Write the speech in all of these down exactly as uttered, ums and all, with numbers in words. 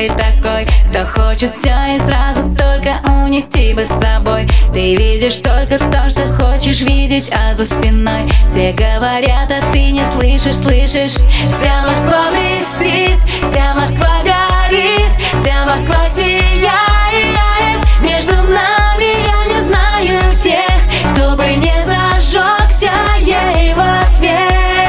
первый такой, кто хочет все и сразу только унести бы с собой. Ты видишь только то, что хочешь видеть, а за спиной все говорят, а ты не слышишь, слышишь. Вся Москва блестит, вся Москва горит, вся Москва сияет. Между нами я не знаю тех, кто бы не зажегся ей в ответ.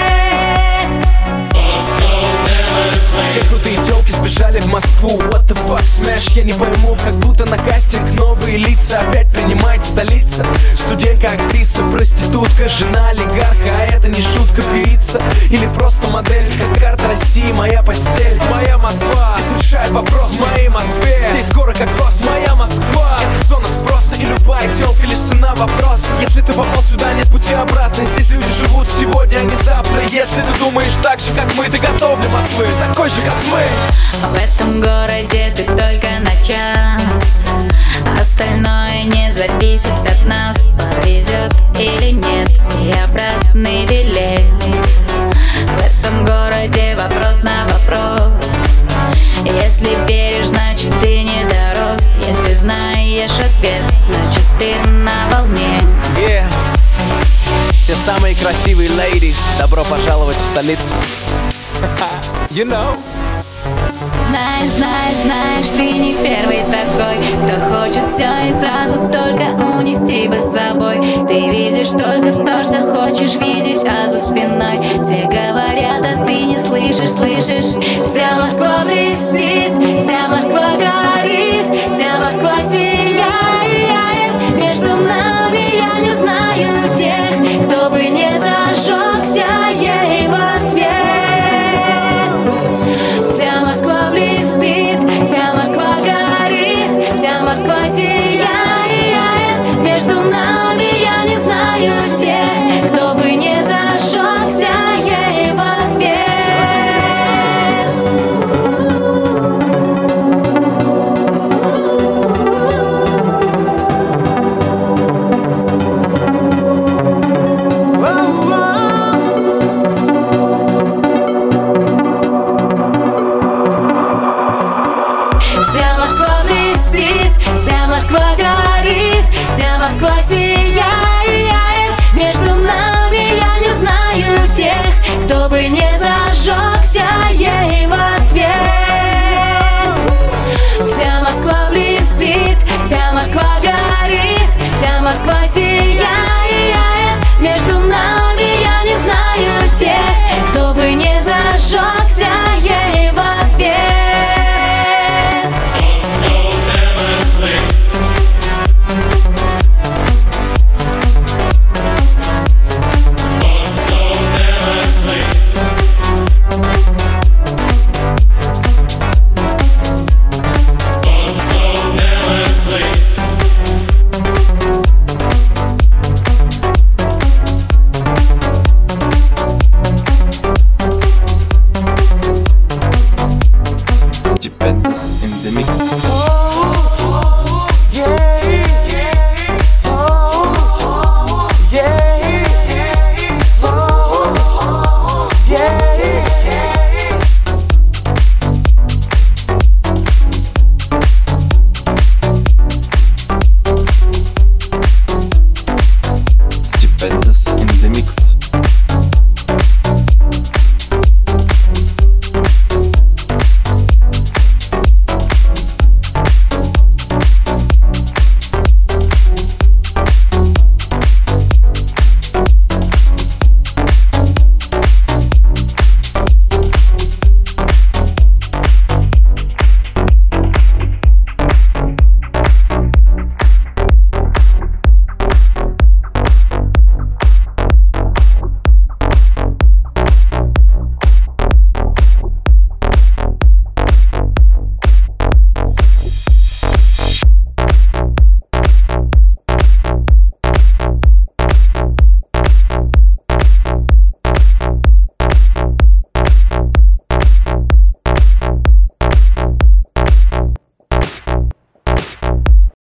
Все крутые тёлки сбежали в Москву. What the fuck, smash, я не пойму. Как будто на кастинг новые лица опять принимает столица. Студентка, актриса, проститутка, жена олигарха. А это не шутка, певица или просто модель. Как карта России, моя постель. Моя Москва, здесь решает вопрос в моей Москве. Здесь горы как рост, моя Москва. Это зона спроса, и любая тёлка лишь цена вопроса. Если ты попал сюда, нет пути обратно. Здесь люди живут сегодня, а не завтра. Если ты думаешь так же, как мы, ты готов для Москвы, такой же, как мы. В этом городе ты только на час, остальное не зависит от нас. Повезет или нет, и обратный билет. В этом городе вопрос на вопрос. Если веришь, значит ты не дорос. Если знаешь ответ, значит ты на волне. Yeah. Все самые красивые ladies, добро пожаловать в столицу. You know. Знаешь, знаешь, знаешь, ты не первый такой, кто хочет все и сразу только унести бы с собой. Ты видишь только то, что хочешь видеть, а за спиной все говорят, а ты не слышишь, слышишь. Вся Москва блестит, вся Москва горит, вся Москва сияет. Между нами я не знаю тех, кто бы не зажегся ей в ответ. Вся Москва блестит, вся Москва горит, вся Москва сияет. Между нами я не знаю тех, кто бы не зажегся ей в ответ. Вся Москва блестит, вся Москва горит, вся Москва сияет.